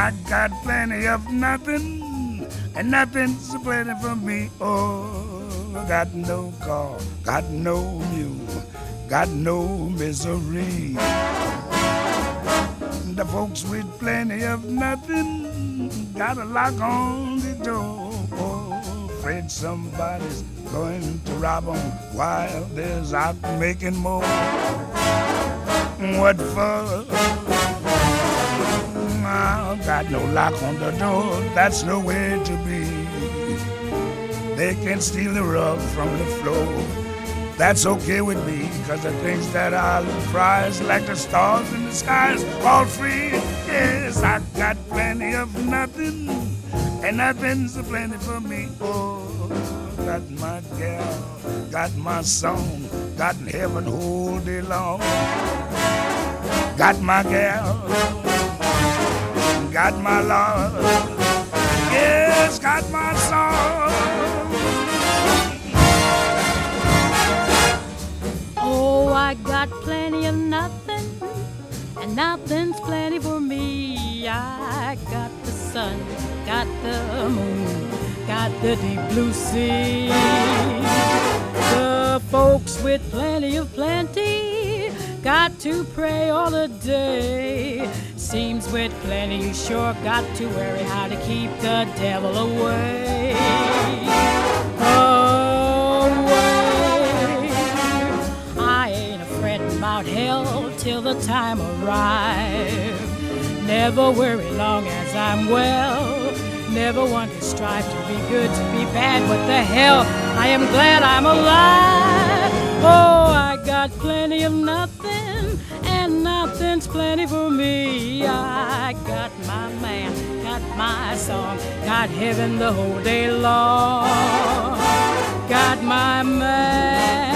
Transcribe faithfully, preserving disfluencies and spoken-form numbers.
I got plenty of nothing, and nothing's plenty for me. Oh, got no car, got no mule, got no misery. The folks with plenty of nothing got a lock on the door. Oh, afraid somebody's going to rob them while there's out making more. What for? I got no lock on the door, that's no way to be. They can steal the rug from the floor. That's okay with me, cause the things that I prize, like the stars in the skies, all free. Yes, I got plenty of nothing, and nothing's plenty for me. Oh, got my gal, got my song, got in heaven all day long. Got my gal, got my love, yes, got my song. Oh, I got plenty of nothing, and nothing's plenty for me. I got the sun, got the moon, got the deep blue sea. The folks with plenty of plenty got to pray all the day. Seems with plenty you sure got to worry how to keep the devil away. Away. I ain't afraid about hell till the time arrives. Never worry long as I'm well. Never want to strive to be good, to be bad. What the hell? I am glad I'm alive. Oh, I got plenty of nothing, and nothing's plenty for me. I got my man, got my song, got heaven the whole day long. Got my man.